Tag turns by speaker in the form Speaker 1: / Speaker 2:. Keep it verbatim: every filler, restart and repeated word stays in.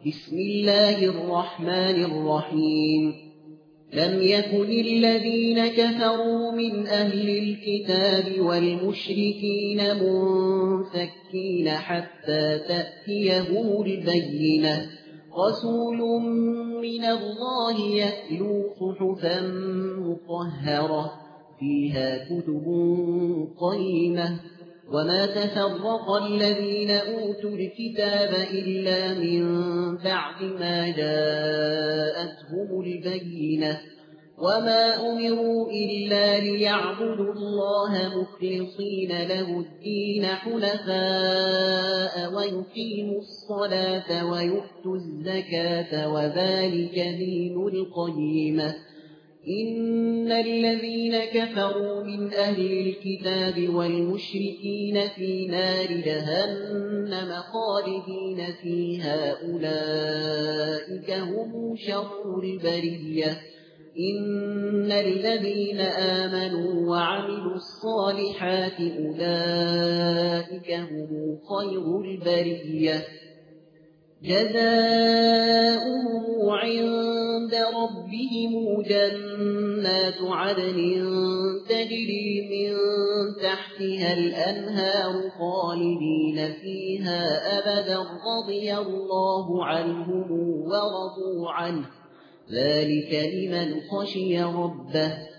Speaker 1: بسم الله الرحمن الرحيم لم يكن الذين كفروا من أهل الكتاب والمشركين منفكين حتى تأتيهم البينة رسول من الله يتلو صحفا مطهرة فيها كتب قيمة وما تفرق الذين أوتوا الكتاب إلا من بعد ما جاءتهم البينة وما أمروا إلا ليعبدوا الله مخلصين له الدين حنفاء ويقيموا الصلاة ويؤتوا الزكاة وذلك دين القيمة إن الذين كفروا من أهل الكتاب والمشركين في نار جهنم خالدين فيها أولئك هم شر البرية إن الذين آمنوا وعملوا الصالحات أولئك هم خير البرية جزاؤهم عند ربهم جنات عدن تجري من تحتها الأنهار خالدين فيها أبدا رضي الله عنهم ورضوا عنه ذلك لمن خشي ربه